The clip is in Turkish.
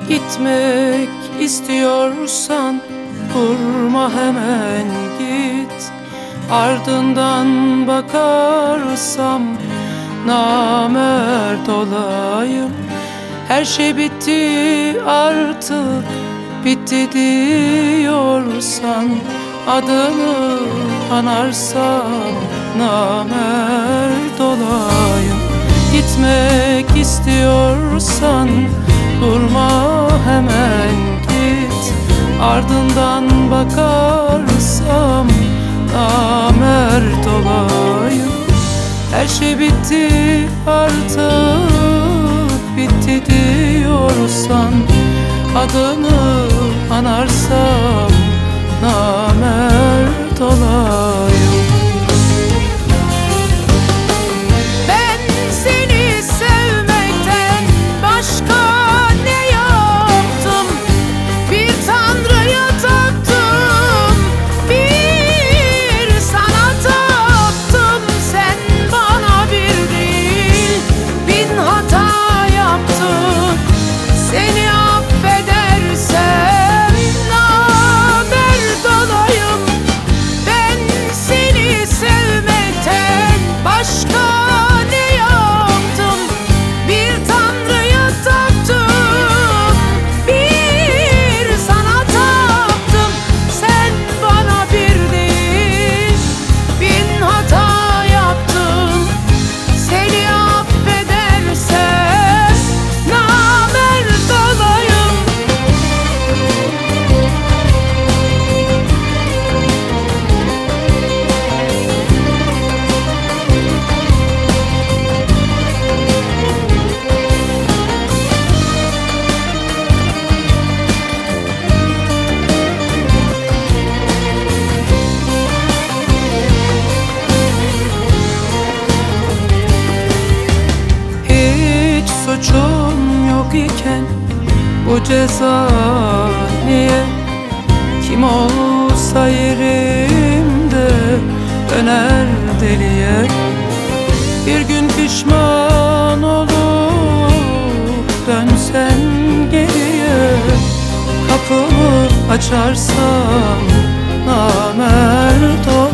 Gitmek istiyorsan durma, hemen git. Ardından bakarsam namert olayım. Her şey bitti artık, bitti diyorsan, adını anarsam namert olayım. Gitmek istiyorsan durma, hemen git. Ardından bakarsam namert olayım. Her şey bitti artık, bitti diyorsan, adını anarsam namert olayım. Suçum yok iken bu ceza niye? Kim olsa yerimde döner deliye. Bir gün pişman olup dönsen geriye, kapımı açarsan namert